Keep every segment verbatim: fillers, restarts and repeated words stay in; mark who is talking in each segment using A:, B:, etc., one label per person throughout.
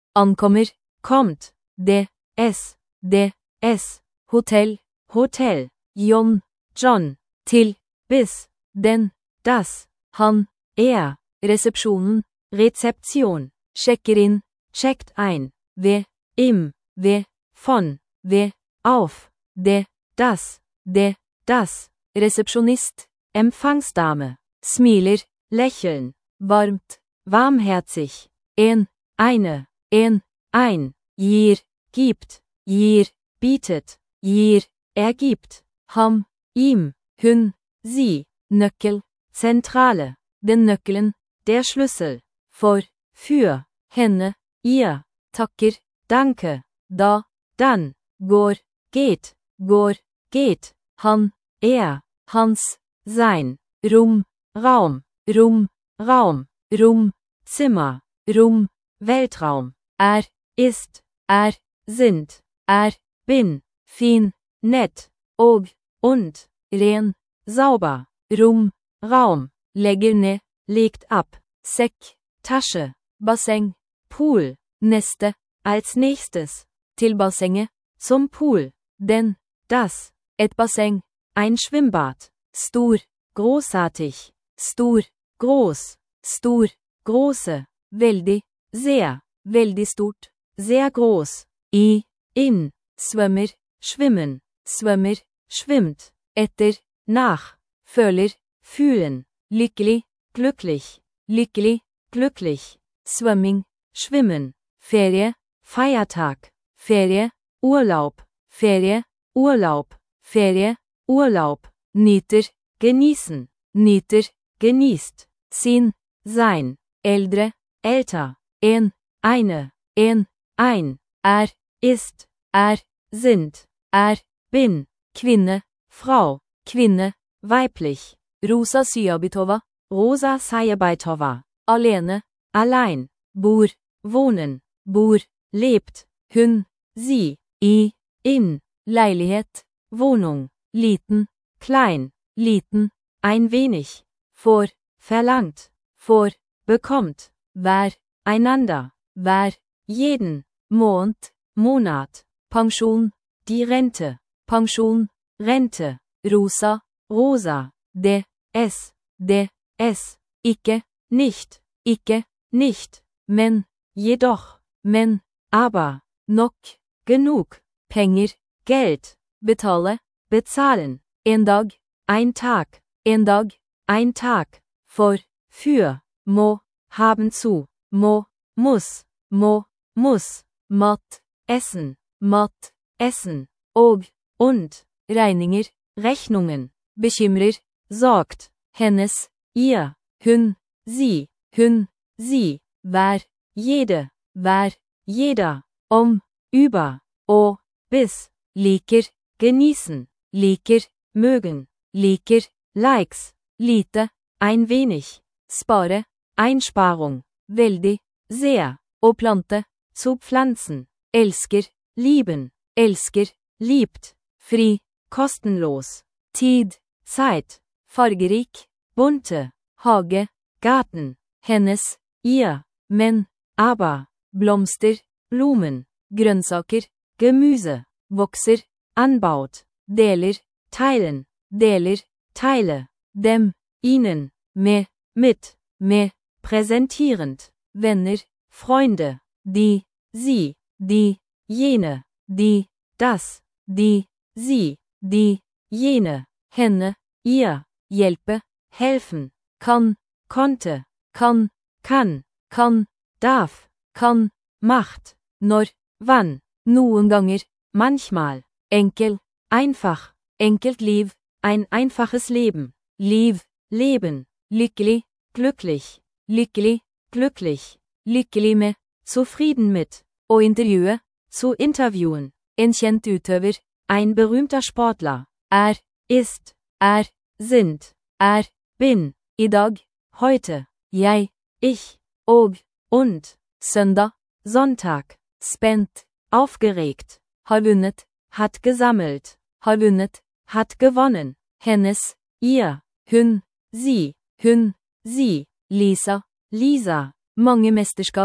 A: ankommer,
B: kommt,
A: det,
B: es,
A: det,
B: es,
A: hotell,
B: Hotel,
A: John,
B: John,
A: til,
B: bis,
A: den,
B: das,
A: han,
B: er,
A: resepsjonen,
B: Rezeption,
A: sjekker inn,
B: checkt ein,
A: ved,
B: im,
A: ved,
B: von,
A: ved,
B: auf,
A: det,
B: das,
A: det,
B: das,
A: resepsjonist,
B: Empfangsdame,
A: smiler,
B: lächeln,
A: varmt,
B: warmherzig,
A: en,
B: eine,
A: en,
B: ein,
A: gir,
B: gibt,
A: gir,
B: bietet,
A: gir,
B: er gibt,
A: ham,
B: ihm,
A: hun,
B: sie,
A: nøkkel,
B: Zentrale,
A: den nøkkelen,
B: der Schlüssel,
A: for,
B: für,
A: henne,
B: ihr,
A: takker,
B: danke,
A: da,
B: dann,
A: går,
B: geht,
A: går,
B: geht,
A: han,
B: er,
A: hans,
B: sein,
A: rom,
B: Raum,
A: rom,
B: Raum,
A: rom,
B: Zimmer,
A: rom,
B: Weltraum,
A: er,
B: ist,
A: er,
B: sind,
A: er,
B: bin,
A: fin,
B: nett,
A: og,
B: und,
A: ren,
B: sauber,
A: rom,
B: Raum,
A: legger ned,
B: legt ab,
A: sekk,
B: Tasche,
A: basseng,
B: Pool,
A: neste,
B: als nächstes,
A: til bassenget,
B: zum Pool,
A: den,
B: das,
A: et basseng,
B: ein Schwimmbad,
A: stor,
B: großartig,
A: stor,
B: groß,
A: stor,
B: große,
A: veldig,
B: sehr,
A: veldig stort,
B: sehr groß,
A: i,
B: in,
A: svømmer,
B: schwimmen,
A: svømmer,
B: schwimmt,
A: etter,
B: nach,
A: føler,
B: fühlen,
A: lykkelig,
B: glücklich,
A: lykkelig,
B: glücklich,
A: svømming,
B: schwimmen,
A: ferie,
B: Feiertag,
A: ferie,
B: Urlaub,
A: ferie,
B: Urlaub,
A: ferie,
B: Urlaub,
A: nyter,
B: genießen,
A: nyter,
B: genießt,
A: sin,
B: sein,
A: eldre,
B: älter,
A: en,
B: eine,
A: en,
B: ein,
A: er,
B: ist,
A: er,
B: sind,
A: er,
B: bin,
A: kvinne,
B: Frau,
A: kvinne,
B: weiblich,
A: Rosa Syabitova,
B: Rosa Sajebaitova,
A: alene,
B: allein,
A: bor,
B: wohnen,
A: bor,
B: lebt,
A: hun,
B: sie,
A: i,
B: in,
A: leilighet,
B: Wohnung,
A: liten,
B: klein,
A: liten,
B: ein wenig,
A: får,
B: verlangt,
A: får,
B: bekommt,
A: hver,
B: einander,
A: hver,
B: jeden,
A: måned,
B: Monat,
A: pensjon,
B: die Rente,
A: pensjon,
B: Rente,
A: rosa,
B: rosa,
A: det,
B: es,
A: det,
B: es,
A: ikke,
B: nicht,
A: ikke,
B: nicht,
A: men,
B: jedoch,
A: men,
B: aber,
A: nok,
B: genug,
A: penger,
B: Geld,
A: betale,
B: bezahlen,
A: en dag,
B: ein Tag,
A: en dag,
B: ein Tag,
A: for,
B: für,
A: må,
B: haben zu,
A: må,
B: muss,
A: må,
B: muss,
A: mat,
B: essen,
A: mat,
B: essen,
A: og,
B: und,
A: regninger,
B: Rechnungen,
A: bekymrer,
B: sorgt,
A: hennes,
B: ihr,
A: hun,
B: sie,
A: hun,
B: sie,
A: hver,
B: jede,
A: hver,
B: jeder,
A: om,
B: über,
A: og,
B: bis,
A: liker,
B: genießen,
A: liker,
B: mögen,
A: liker,
B: Likes,
A: lite,
B: ein wenig,
A: spare,
B: Einsparung,
A: veldig,
B: sehr,
A: å plante,
B: zu pflanzen,
A: elsker,
B: lieben,
A: elsker,
B: liebt,
A: fri,
B: kostenlos,
A: tid,
B: Zeit,
A: fargerik,
B: bunte,
A: hage,
B: Garten,
A: hennes,
B: ihr,
A: men,
B: aber,
A: blomster,
B: Blumen,
A: grønnsaker,
B: Gemüse,
A: vokser,
B: anbaut,
A: deler,
B: teilen,
A: deler,
B: teile,
A: dem,
B: ihnen,
A: med,
B: mit,
A: med,
B: präsentierend,
A: venner,
B: Freunde,
A: de,
B: sie,
A: de,
B: jene,
A: de,
B: das,
A: de,
B: sie,
A: de,
B: jene,
A: henne,
B: ihr,
A: hjelpe,
B: helfen,
A: kan,
B: konnte,
A: kan,
B: kann,
A: kan,
B: darf,
A: kan,
B: macht,
A: når,
B: wann,
A: noen ganger,
B: manchmal,
A: enkel,
B: einfach,
A: enkelt liv,
B: ein einfaches Leben,
A: liv,
B: Leben,
A: lykkelig,
B: glücklich,
A: lykkelig,
B: glücklich,
A: lykkelig med,
B: zufrieden mit,
A: å intervjue,
B: zu interviewen,
A: en kjent utøver,
B: ein berühmter Sportler,
A: er,
B: ist,
A: er,
B: sind,
A: er,
B: bin,
A: i dag,
B: heute,
A: jeg,
B: ich,
A: og,
B: und,
A: søndag,
B: Sonntag,
A: spent,
B: aufgeregt,
A: har vunnet,
B: hat gesammelt,
A: har vunnet,
B: hat gewonnen,
A: hennes,
B: ihr,
A: hun,
B: sie,
A: hun,
B: sie,
A: Lisa,
B: Lisa,
A: mange mesterskap,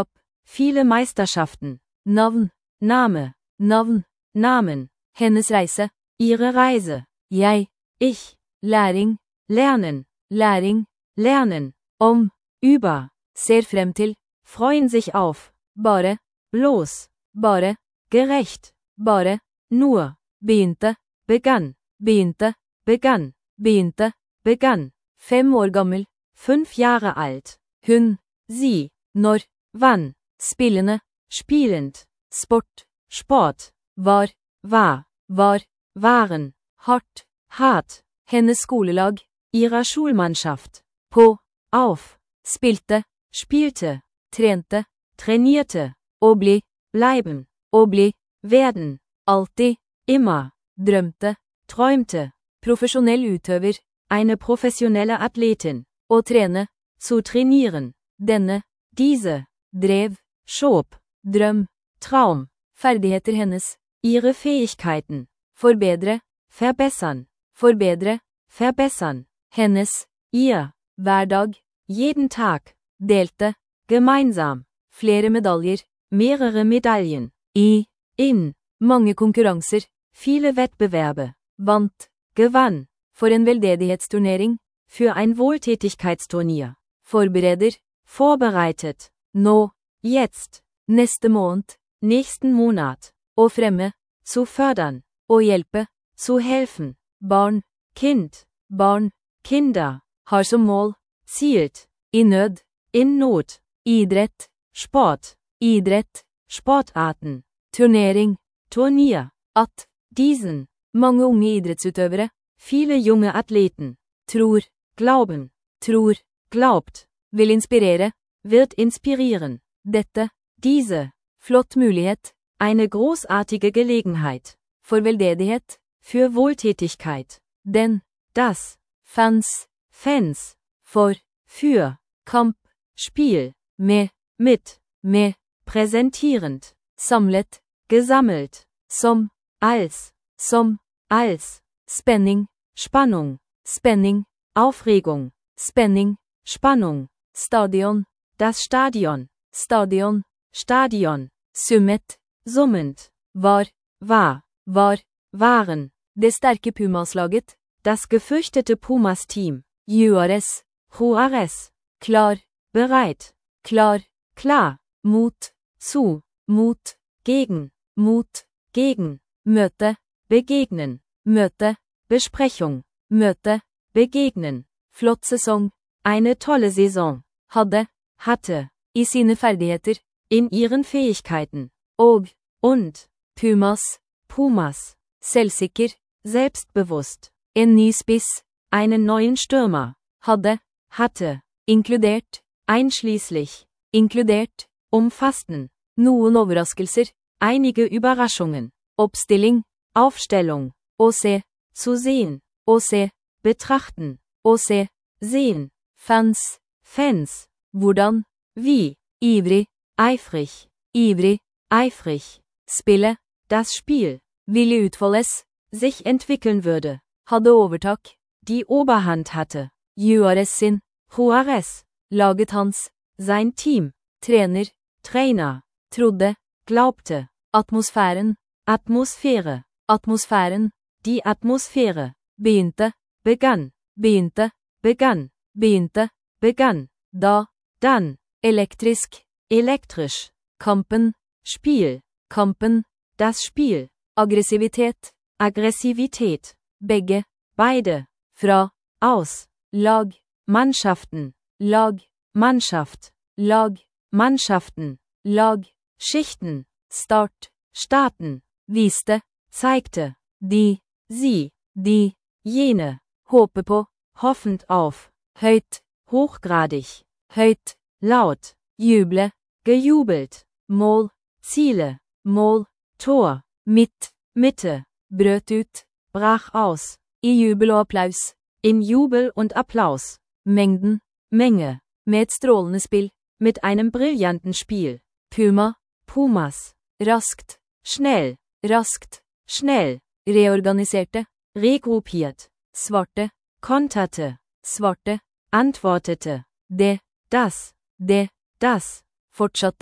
B: viele Meisterschaften,
A: Navn,
B: Name,
A: navn,
B: Namen,
A: hennes reise,
B: ihre Reise,
A: jeg,
B: ich,
A: læring,
B: lernen,
A: læring,
B: lernen,
A: om,
B: über,
A: ser frem til,
B: freuen sich auf,
A: bare,
B: bloß,
A: bare,
B: gerecht,
A: bare,
B: nur,
A: begynte,
B: begann,
A: begynte,
B: begann,
A: begynte,
B: begann,
A: fem år gammel,
B: fünf Jahre alt,
A: hun,
B: sie,
A: når,
B: wann,
A: spillende,
B: spielend,
A: sport,
B: Sport,
A: var,
B: war,
A: var,
B: waren,
A: hardt,
B: hart,
A: hennes skolelag,
B: ihrer Schulmannschaft,
A: på,
B: auf,
A: spilte,
B: spielte,
A: trente,
B: trainierte,
A: å bli,
B: bleiben,
A: å bli,
B: werden,
A: alltid,
B: immer,
A: drømte,
B: träumte,
A: profesjonell utøver,
B: eine professionelle Athletin,
A: å trene,
B: zu trainieren,
A: denne,
B: diese,
A: drev,
B: schob,
A: drøm,
B: Traum,
A: ferdigheter hennes,
B: ihre Fähigkeiten,
A: forbedre,
B: verbessern,
A: forbedre,
B: verbessern,
A: hennes,
B: ihr,
A: hver dag,
B: jeden Tag,
A: delte,
B: gemeinsam,
A: flere medaljer,
B: mehrere Medaillen,
A: i,
B: in,
A: mange konkurranser,
B: viele Wettbewerbe,
A: vant,
B: gewann,
A: for en veldedighetsturnering,
B: für ein Wohltätigkeitsturnier,
A: forbereder,
B: vorbereitet,
A: nå,
B: jetzt,
A: neste måned,
B: nächsten Monat,
A: å fremme,
B: zu fördern,
A: å hjelpe,
B: zu helfen,
A: barn,
B: Kind,
A: barn,
B: Kinder,
A: har som mål,
B: zielt,
A: i nød,
B: in Not,
A: idrett,
B: Sport,
A: idrett,
B: Sportarten,
A: turnering,
B: Turnier,
A: at,
B: diesen,
A: mange unge idrettsutøvere,
B: viele junge Athleten,
A: tror,
B: glauben,
A: tror,
B: glaubt,
A: vil inspirere,
B: wird inspirieren,
A: dette,
B: diese,
A: flott mulighet,
B: eine großartige Gelegenheit,
A: for veldedighet,
B: für Wohltätigkeit,
A: den,
B: das,
A: fans,
B: Fans,
A: for,
B: für,
A: kamp,
B: Spiel,
A: med,
B: mit,
A: med,
B: präsentierend,
A: samlet,
B: gesammelt,
A: som,
B: als,
A: som,
B: als,
A: spenning,
B: Spannung,
A: spenning,
B: Aufregung,
A: spenning,
B: Spannung,
A: stadion,
B: das Stadion,
A: stadion,
B: Stadion,
A: summet,
B: summend,
A: var,
B: war,
A: var,
B: waren,
A: det sterke Pumas-laget,
B: das gefürchtete Pumas-Team,
A: Juarez,
B: Juarez,
A: klar,
B: bereit,
A: klar,
B: klar,
A: mot,
B: zu,
A: mot,
B: gegen,
A: mot,
B: gegen,
A: møte,
B: begegnen,
A: møte,
B: Besprechung,
A: møte,
B: begegnen,
A: flott sesong,
B: eine tolle Saison,
A: hadde,
B: hatte,
A: i sine ferdigheter,
B: in ihren Fähigkeiten,
A: og,
B: und,
A: Pumas,
B: Pumas,
A: selvsikker,
B: selbstbewusst,
A: en ny spiss,
B: einen neuen Stürmer,
A: hadde,
B: hatte,
A: inkludert,
B: einschließlich,
A: inkludert,
B: umfassten,
A: noen overraskelser,
B: einige Überraschungen,
A: oppstilling,
B: Aufstellung,
A: å se,
B: zu sehen,
A: å se,
B: betrachten,
A: å se,
B: sehen,
A: fans,
B: Fans,
A: hvordan,
B: wie,
A: ivrig,
B: eifrig,
A: ivrig,
B: eifrig,
A: spillet,
B: das Spiel,
A: ville utfoldes,
B: sich entwickeln würde,
A: hadde overtak,
B: die Oberhand hatte,
A: Juarez sin,
B: Juarez,
A: laget hans,
B: sein Team,
A: trener,
B: Trainer,
A: trodde,
B: glaubte,
A: atmosfæren,
B: Atmosphäre,
A: atmosfæren,
B: die Atmosphäre,
A: begynte,
B: begann,
A: begynte,
B: begann,
A: begynte,
B: begann,
A: da,
B: dann,
A: elektrisk,
B: elektrisch,
A: kampen,
B: Spiel,
A: kampen,
B: das Spiel,
A: aggressivitet,
B: Aggressivität,
A: begge,
B: beide,
A: fra,
B: aus,
A: lag,
B: Mannschaften,
A: lag,
B: Mannschaft,
A: lag,
B: Mannschaften,
A: lag,
B: Schichten,
A: start,
B: Staaten,
A: viste,
B: zeigte,
A: de,
B: sie,
A: de,
B: jene,
A: håpe på,
B: hoffend auf,
A: høyt,
B: hochgradig,
A: høyt,
B: laut,
A: juble,
B: gejubelt,
A: mål,
B: Ziele,
A: mål,
B: Tor,
A: midt,
B: Mitte,
A: brøt ut,
B: brach aus,
A: i jubel og applaus,
B: in Jubel und Applaus,
A: mengden,
B: Menge,
A: med et strålende spill,
B: mit einem brillanten Spiel,
A: Puma,
B: Pumas,
A: raskt,
B: schnell,
A: raskt,
B: schnell,
A: reorganiserte,
B: regruppiert,
A: svarte,
B: konterte,
A: svarte,
B: antwortete,
A: det,
B: das,
A: det,
B: das,
A: fortsatte,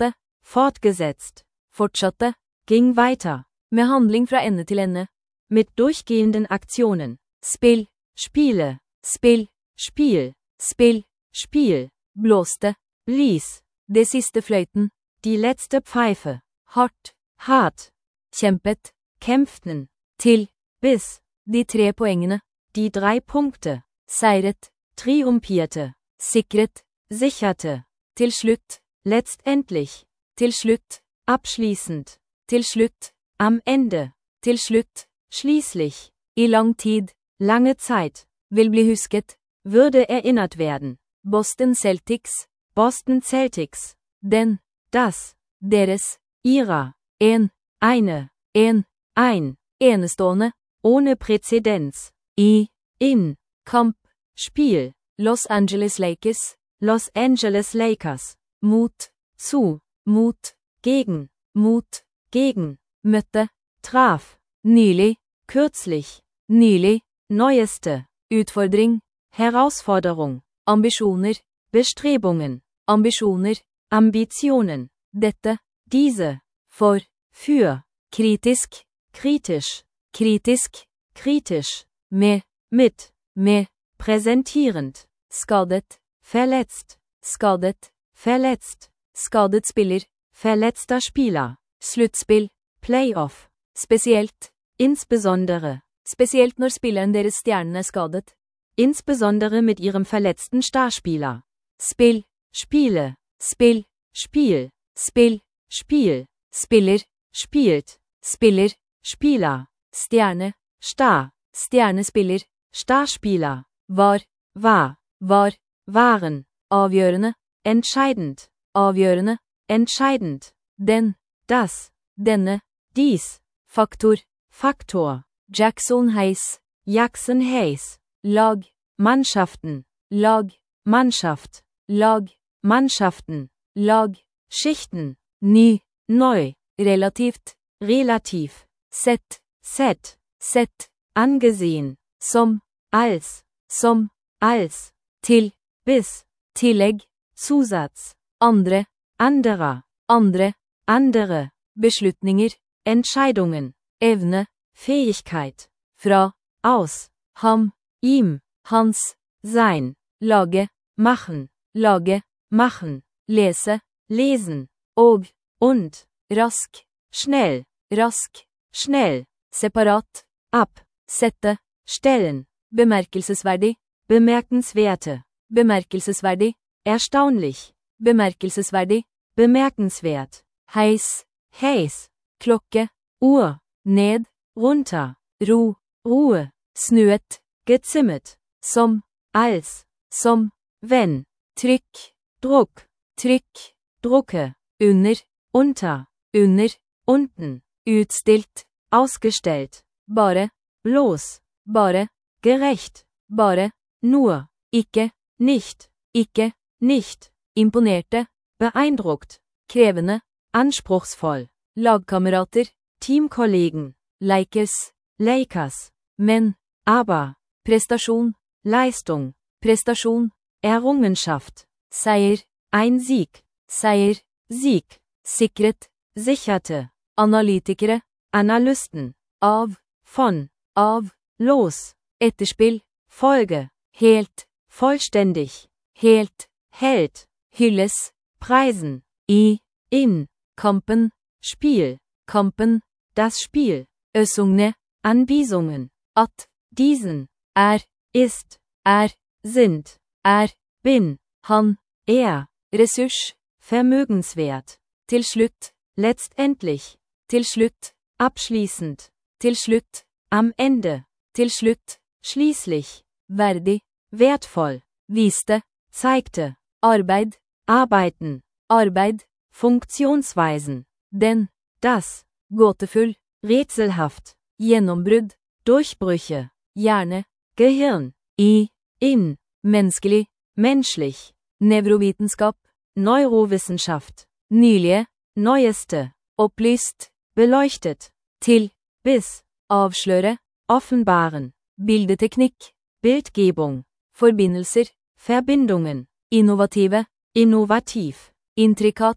B: Fortgesetzt.
A: Fortsatte.
B: Ging weiter.
A: Med handling fra ende til ende.
B: Mit durchgehenden Aktionen.
A: Spill.
B: Spiele.
A: Spill.
B: Spiel.
A: Spill.
B: Spiel.
A: Blåste.
B: Blies.
A: Det siste fløyten.
B: Die letzte Pfeife.
A: Hardt.
B: Hart.
A: Kjempet.
B: Kämpften.
A: Til.
B: Bis.
A: De tre poengene.
B: Die drei Punkte.
A: Seiret.
B: Triumphierte.
A: Sikret.
B: Sicherte.
A: Til slutt.
B: Letztendlich.
A: Til slutt.
B: Abschließend.
A: Til slutt.
B: Am Ende.
A: Til slutt.
B: Schließlich.
A: I lang tid.
B: Lange Zeit.
A: Vil bli husket.
B: Würde erinnert werden.
A: Boston Celtics.
B: Boston Celtics.
A: Den.
B: Das.
A: Deres.
B: Ihrer.
A: En.
B: Eine.
A: En.
B: Ein.
A: Enestående.
B: Ohne Präzedenz.
A: I.
B: In.
A: Kamp.
B: Spiel.
A: Los Angeles Lakers.
B: Los Angeles Lakers.
A: Mot.
B: Zu.
A: Mot.
B: Gegen.
A: Mot.
B: Gegen.
A: Møtte.
B: Traf.
A: Nylig.
B: Kürzlich.
A: Nylig.
B: Neueste.
A: Utfordring.
B: Herausforderung.
A: Ambisjoner.
B: Bestrebungen.
A: Ambisjoner.
B: Ambitionen.
A: Dette.
B: Diese.
A: For.
B: Für.
A: Kritisk.
B: Kritisch.
A: Kritisk.
B: Kritisch.
A: Med.
B: Mit.
A: Med.
B: Präsentierend.
A: Skadet.
B: Verletzt.
A: Skadet.
B: Verletzt.
A: Skadet spiller.
B: Verletzter Spieler.
A: Sluttspill.
B: Playoff.
A: Spesielt.
B: Insbesondere.
A: Spesielt når spilleren deres stjernen er skadet.
B: Insbesondere mit ihrem verletzten Starspieler.
A: Spill.
B: Spiele.
A: Spill.
B: Spiel.
A: Spill.
B: Spiel.
A: Spiller.
B: Spielt.
A: Spiller.
B: Spieler.
A: Stjerne.
B: Star.
A: Stjernespiller.
B: Starspieler.
A: Var.
B: War.
A: Var.
B: Waren.
A: Avgjørende.
B: Entscheidend.
A: Avgjørende.
B: Entscheidend.
A: Den.
B: Das.
A: Denne.
B: Dies.
A: Faktor.
B: Faktor.
A: Jackson Hayes.
B: Jackson Hayes.
A: Lag.
B: Mannschaften.
A: Lag.
B: Mannschaft.
A: Lag.
B: Mannschaften.
A: Lag.
B: Schichten.
A: Ny.
B: Neu.
A: Relativt.
B: Relativ.
A: Sett.
B: Set.
A: Sett.
B: Angesehen.
A: Som.
B: Als.
A: Som.
B: Als.
A: Til.
B: Bis.
A: Tillegg.
B: Zusatz.
A: Andre.
B: Anderer.
A: Andre.
B: Andere.
A: Beslutninger.
B: Entscheidungen.
A: Evne.
B: Fähigkeit.
A: Fra.
B: Aus.
A: Ham.
B: Ihm.
A: Hans.
B: Sein.
A: Lage.
B: Machen.
A: Lage.
B: Machen.
A: Lese.
B: Lesen.
A: Og.
B: Und.
A: Rask.
B: Schnell.
A: Rask.
B: Schnell.
A: Separat.
B: Ab.
A: Sette.
B: Stellen.
A: Bemerkelsesverdig.
B: Bemerkenswerte.
A: Bemerkelsesverdig.
B: Erstaunlich.
A: Bemerkelsesverdig.
B: Bemerkenswert.
A: Heis.
B: Heis.
A: Klokke.
B: Uhr.
A: Ned.
B: Runter.
A: Ro.
B: Ruhe.
A: Snuet.
B: Gezimmet.
A: Som.
B: Als.
A: Som.
B: Wenn.
A: Trykk.
B: Druck.
A: Trykk.
B: Drucke.
A: Under.
B: Unter.
A: Under.
B: Unten.
A: Utstilt.
B: Ausgestellt.
A: Bare.
B: Bloß.
A: Bare.
B: Gerecht.
A: Bare.
B: Nur.
A: Ikke.
B: Nicht.
A: Ikke.
B: Nicht.
A: Imponerte.
B: Beeindruckt.
A: Krevende.
B: Anspruchsvoll.
A: Lagkamerater.
B: Teamkollegen.
A: Lakers.
B: Lakers.
A: Men.
B: Aber.
A: Prestasjon.
B: Leistung.
A: Prestasjon.
B: Errungenschaft.
A: Seier.
B: Ein Sieg.
A: Seier.
B: Sieg.
A: Sikret.
B: Sicherte.
A: Analytikere.
B: Analysten.
A: Av.
B: Von.
A: Av.
B: Los.
A: Etterspill.
B: Folge.
A: Helt.
B: Vollständig.
A: Helt.
B: Held.
A: Hylles.
B: Preisen.
A: I.
B: In.
A: Kampen.
B: Spiel.
A: Kampen.
B: Das Spiel.
A: Øsungne.
B: Anbiesungen.
A: At.
B: Diesen.
A: Er.
B: Ist.
A: Er.
B: Sind.
A: Er.
B: Bin.
A: Han.
B: Er.
A: Ressurs.
B: Vermögenswert.
A: Til slutt.
B: Letztendlich.
A: Til slutt.
B: Abschließend.
A: Til slutt.
B: Am Ende.
A: Til slutt.
B: Schließlich.
A: Verdig.
B: Wertvoll.
A: Viste.
B: Zeigte.
A: Arbeid.
B: Arbeiten.
A: Arbeid.
B: Funktionsweisen.
A: Den.
B: Das.
A: Gåtefull.
B: Rätselhaft.
A: Gjennombrudd.
B: Durchbrüche.
A: Hjerne.
B: Gehirn.
A: I.
B: In.
A: Menneskelig.
B: Menschlich.
A: Nevrovitenskap.
B: Neurowissenschaft.
A: Nylige.
B: Neueste.
A: Opplyst.
B: Beleuchtet.
A: Til.
B: Bis.
A: Avsløre.
B: Offenbaren.
A: Bildeteknikk.
B: Bildgebung.
A: Forbindelser.
B: Verbindungen.
A: Innovative.
B: Innovativ.
A: Intrikat.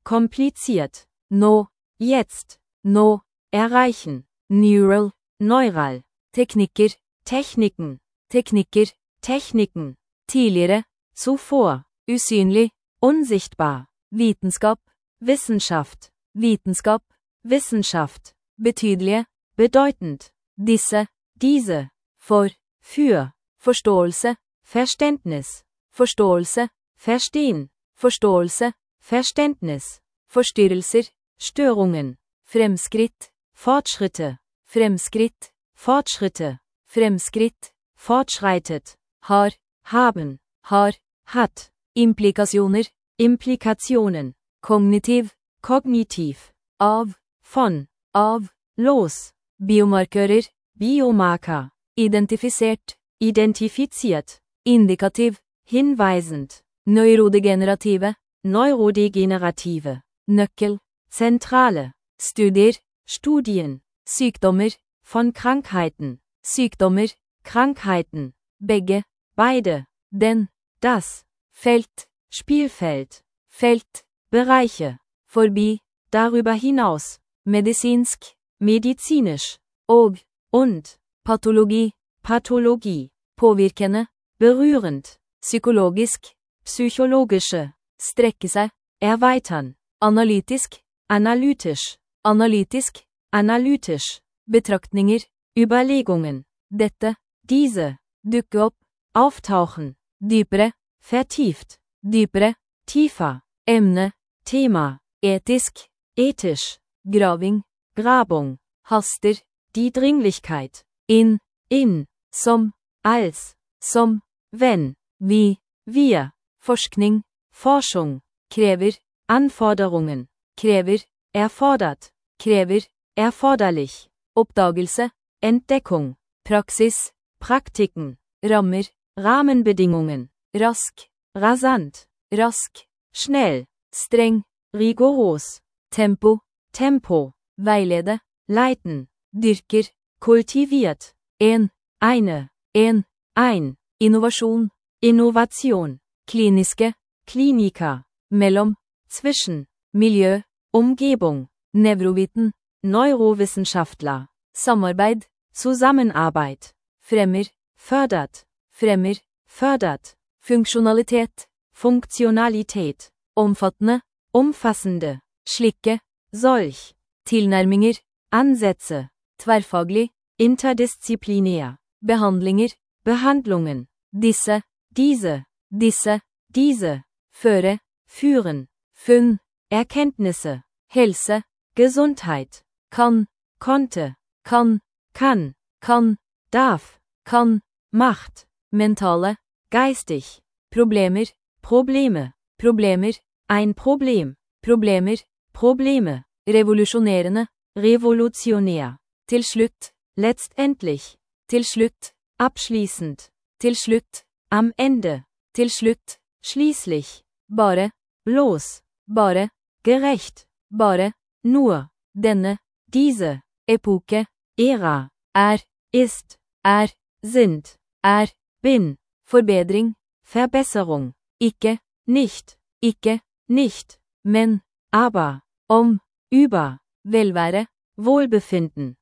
B: kompliziert,
A: nå,
B: jetzt,
A: nå,
B: erreichen,
A: neural,
B: neural,
A: teknikker,
B: Techniken,
A: teknikker,
B: Techniken,
A: tidligere,
B: zuvor,
A: usynlig,
B: unsichtbar,
A: vitenskap,
B: Wissenschaft,
A: vitenskap,
B: Wissenschaft,
A: betydelige,
B: bedeutend,
A: disse,
B: diese,
A: for,
B: für,
A: forståelse,
B: Verständnis,
A: forståelse,
B: verstehen,
A: forståelse,
B: Verständnis,
A: forstyrrelser,
B: Störungen,
A: fremskritt,
B: Fortschritte,
A: fremskritt,
B: Fortschritte,
A: fremskritt,
B: fortschreitet,
A: har,
B: haben,
A: har,
B: hat,
A: implikasjoner,
B: Implikationen,
A: kognitiv,
B: kognitiv,
A: av,
B: von,
A: av,
B: los,
A: biomarkører,
B: Biomarker,
A: identifisert,
B: identifiziert,
A: indikativ,
B: hinweisend,
A: neurodegenerative,
B: neurodegenerative,
A: nøkkel,
B: zentrale,
A: studier,
B: Studien,
A: sykdommer,
B: von Krankheiten,
A: sykdommer,
B: Krankheiten,
A: begge,
B: beide,
A: den,
B: das,
A: felt,
B: Spielfeld,
A: felt,
B: Bereiche,
A: forbi,
B: darüber hinaus,
A: medisinsk,
B: medizinisch,
A: og,
B: und,
A: patologi,
B: Pathologie,
A: påvirkende,
B: berührend,
A: psykologisk,
B: psychologische,
A: strekke seg,
B: erweitern,
A: analytisk,
B: analytisch,
A: analytisk,
B: analytisch,
A: betraktninger,
B: Überlegungen,
A: dette,
B: diese,
A: dukke opp,
B: auftauchen,
A: dypere,
B: vertieft,
A: dypere,
B: tiefer,
A: emne,
B: Thema,
A: etisk,
B: ethisch,
A: graving,
B: Grabung,
A: haster,
B: die Dringlichkeit,
A: inn,
B: in,
A: som,
B: als,
A: som,
B: wenn,
A: vi,
B: wir,
A: forskning,
B: Forschung,
A: krever,
B: Anforderungen,
A: krever,
B: erfordert,
A: krever,
B: erforderlich,
A: oppdagelse,
B: Entdeckung,
A: praksis,
B: Praktiken,
A: rammer,
B: Rahmenbedingungen,
A: rask,
B: rasant,
A: rask,
B: schnell,
A: streng,
B: rigoros,
A: tempo,
B: Tempo,
A: veilede,
B: leiten,
A: dyrker,
B: kultiviert,
A: en,
B: eine,
A: en,
B: ein,
A: innovasjon,
B: Innovation,
A: kliniske,
B: Kliniker,
A: mellom,
B: zwischen,
A: miljø,
B: Umgebung,
A: nevroviten,
B: Neurowissenschaftler,
A: samarbeid,
B: Zusammenarbeit,
A: fremmer,
B: fördert,
A: fremmer,
B: fördert,
A: funksjonalitet,
B: Funktionalität,
A: omfattende,
B: umfassende,
A: slikke,
B: solch,
A: tilnærminger,
B: Ansätze,
A: tverrfaglig,
B: interdisziplinär,
A: behandlinger,
B: Behandlungen,
A: disse,
B: diese,
A: disse,
B: diese,
A: føre,
B: führen,
A: funn,
B: Erkenntnisse,
A: helse,
B: Gesundheit,
A: kan,
B: konnte,
A: kan,
B: kann,
A: kan,
B: darf,
A: kan,
B: macht,
A: mentale,
B: geistig,
A: problemer,
B: Probleme,
A: problemer,
B: ein Problem,
A: problemer,
B: Probleme,
A: revolusjonerende,
B: revolutionär,
A: til slutt,
B: letztendlich,
A: til slutt,
B: abschließend,
A: til slutt,
B: am Ende,
A: til slutt,
B: schließlich,
A: bare,
B: bloß,
A: bare,
B: gerecht,
A: bare,
B: nur,
A: denne,
B: diese,
A: epoke,
B: Ära,
A: er,
B: ist,
A: er,
B: sind,
A: er,
B: bin,
A: forbedring,
B: Verbesserung,
A: ikke,
B: nicht,
A: ikke,
B: nicht,
A: men,
B: aber,
A: om,
B: über,
A: velvære,
B: Wohlbefinden,